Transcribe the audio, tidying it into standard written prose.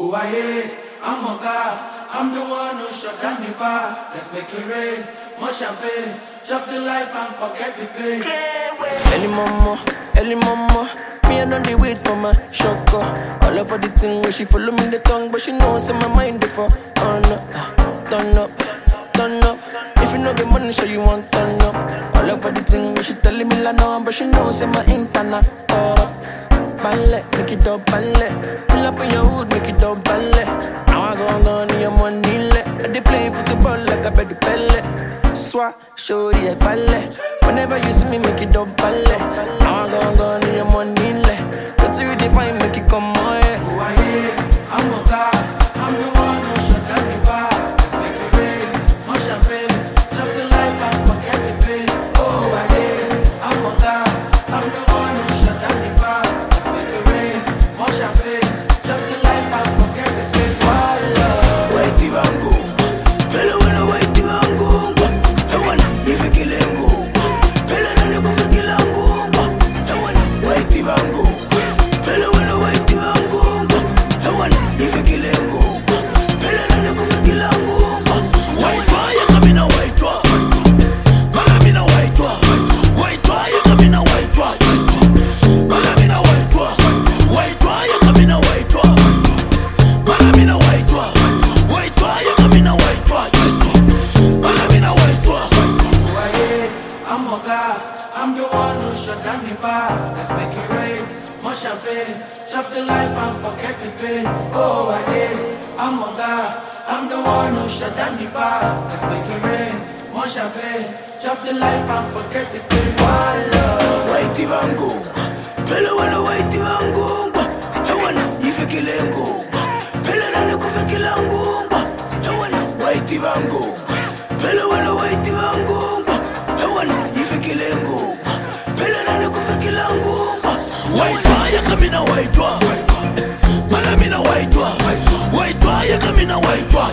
Oh, I'm a god. I'm the one who shut down the bar. Let's make it rain, more champagne. Chop the life and forget the pain. Early mama, me I know the wait for my shocker. All over the thing where she follow me the tongue, but she knows in my mind before. Turn up. If you know the money, so you want turn up. All over the thing where she telling me la no, but she knows in my internet. Ballet, make it up, ballet. Pull up in your hood, make it up, ballet. Now I go on your money, let. They play football like a baby pellet. Swat, show the ballet. Whenever you see me, make it up, ballet. Now I go on your money, let. But you define, make it come on, yeah. Oh, I'm a god. I'm the one who shut down the bar. Let's make it rain, more champagne. Chop the life and forget the pain. Oh, I'm a god. I'm the one who shut down the bar. More champagne, chop the life and forget the pain. Whitey Vango, Bella wanna Whitey Vango. I wanna if you kill him go. Bella no go for kill him go. I wanna Whitey Vango, Bella wanna Whitey Vango. I wanna if you kill him go. Bella no go for kill him go. White fire coming a white drop. Malami na white drop. White fire coming a white drop. Malami na white drop. White fire coming a white drop. Malami na white drop. White fire coming a white drop. Malami na white drop. I'm a god. I'm the one who shut down the bar. Let's make it rain, more champagne. Chop the life and forget the pain. Oh, I'm a god. I'm the one who shut down the bar. Let's make it rain, more champagne. Chop the life and forget the pain. Whitey Vango, Bella wanna Whitey Vango. I wanna if you kill him go. Bella no go for kill him go. I wanna Whitey Vango, Bella wanna Whitey Vango. I wanna if you kill him go. Bella no go for kill him go. White fire coming a white drop. Malami na white drop. White fire coming a white drop.